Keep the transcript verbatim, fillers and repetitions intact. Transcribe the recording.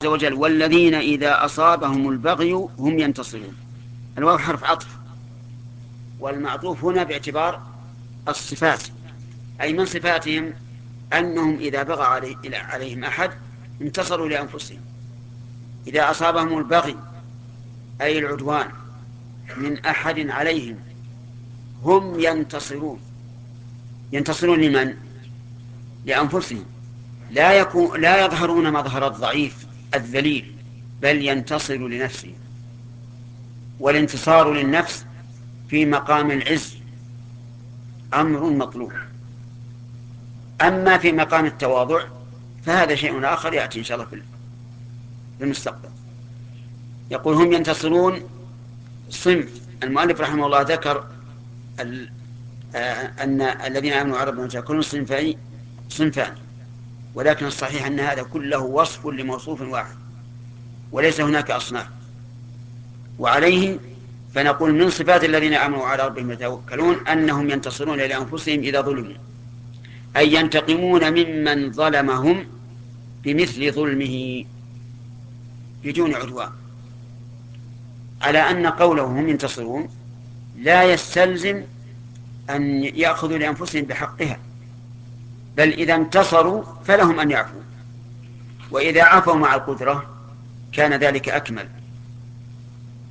عز وجل والذين إذا أصابهم البغي هم ينتصرون. الواو حرف عطف، والمعطوف هنا باعتبار الصفات، أي من صفاتهم أنهم إذا بغى علي عليهم أحد انتصروا لأنفسهم. إذا أصابهم البغي أي العدوان من أحد عليهم هم ينتصرون. ينتصرون لمن؟ لأنفسهم. لا يكون لا يظهرون مظهر الضعيف الذليل، بل ينتصر لنفسه. والانتصار للنفس في مقام العز أمر مطلوب. أما في مقام التواضع فهذا شيء آخر يأتي إن شاء الله في المستقبل. يقول هم ينتصرون صنف. المؤلف رحمه الله ذكر أن الذين آمنوا وعملوا الصالحات كل صنفين صنفان، ولكن الصحيح أن هذا كله وصف لموصوف واحد وليس هناك أصناف. وعليه فنقول من صفات الذين آمنوا وعلى ربهم يتوكلون أنهم ينتصرون لأنفسهم إذا ظلموا، أي ينتقمون ممن ظلمهم بمثل ظلمه بدون عدوان. على أن قوله هم ينتصرون لا يستلزم أن يأخذوا لأنفسهم بحقها، بل إذا انتصروا فلهم أن يعفوا، وإذا عفوا مع القدرة كان ذلك أكمل.